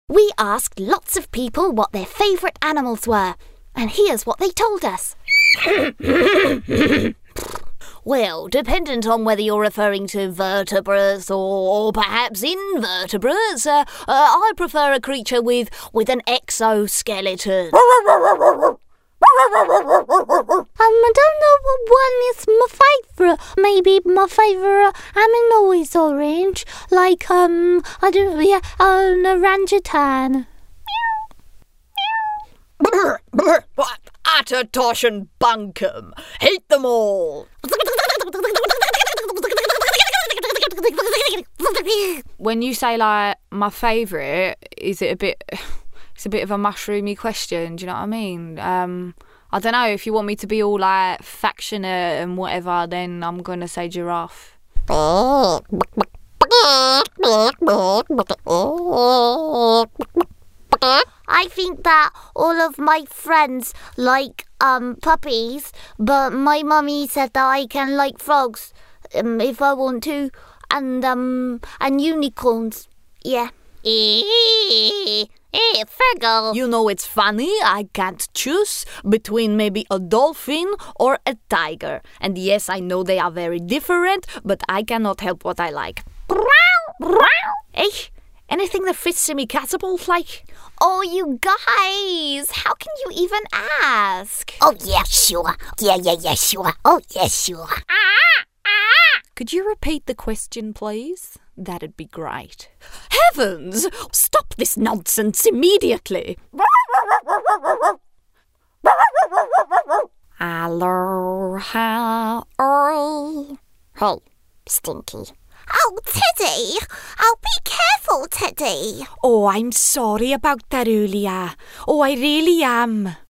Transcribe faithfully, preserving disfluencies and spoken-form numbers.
We asked lots of people what their favourite animals were, and here's what they told us. Well, dependent on whether you're referring to vertebrates or, or perhaps invertebrates, uh, uh, I prefer a creature with, with an exoskeleton. Um, I don't know what one is my favourite. Maybe my favourite animal is orange, like, um, I don't know, yeah, an orangutan. Utter tosh and bunkum. Hate them all. When you say, like, my favourite, is it a bit... It's a bit of a mushroomy question, do you know what I mean? Um, I don't know, if you want me to be all, like, affectionate and whatever, then I'm going to say giraffe. I think that all of my friends like um puppies, but my mummy said that I can like frogs um, if I want to, and um and unicorns. Yeah. Eh, eh, Fergal. You know, it's funny, I can't choose between maybe a dolphin or a tiger. And yes, I know they are very different, but I cannot help what I like. Eh? Anything that fits Simi Catapult, like? Oh, you guys, how can you even ask? Oh, yeah, sure. Yeah, yeah, yeah, sure. Oh, yeah, sure. Could you repeat the question, please? That'd be great. Heavens! Stop this nonsense immediately! Aloha, Earl. Hey, Stinky. Oh, Teddy! Oh, be careful, Teddy! Oh, I'm sorry about that earlier. Oh, I really am.